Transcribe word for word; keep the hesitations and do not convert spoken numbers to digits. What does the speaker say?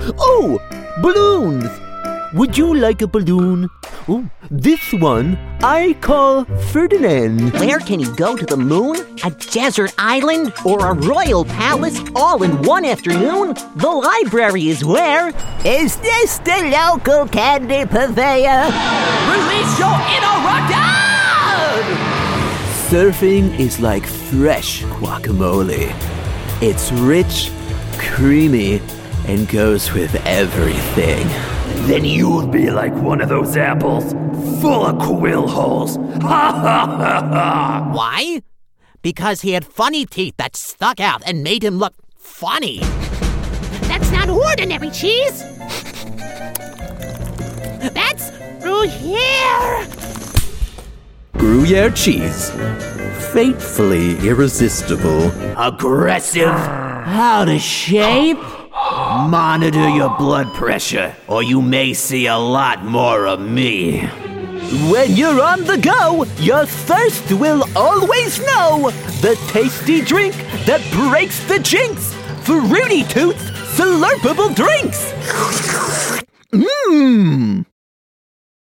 Oh, balloons! Would you like a balloon? Oh, this one I call Ferdinand. Where can he go to the moon? A desert island? Or a royal palace all in one afternoon? The library is where? Is this the local candy purveyor? Release your inner raccoon! Surfing is like fresh guacamole. It's rich, creamy, and goes with everything. Then you'll be like one of those apples, full of quill holes. Ha ha ha ha! Why? Because he had funny teeth that stuck out and made him look funny. That's not ordinary cheese. That's Gruyere. Gruyere cheese. Fatefully irresistible. Aggressive, out of shape. Monitor your blood pressure, or you may see a lot more of me. When you're on the go, your thirst will always know. The tasty drink that breaks the jinx. Fruity Tooth's Slurpable Drinks. Mmm.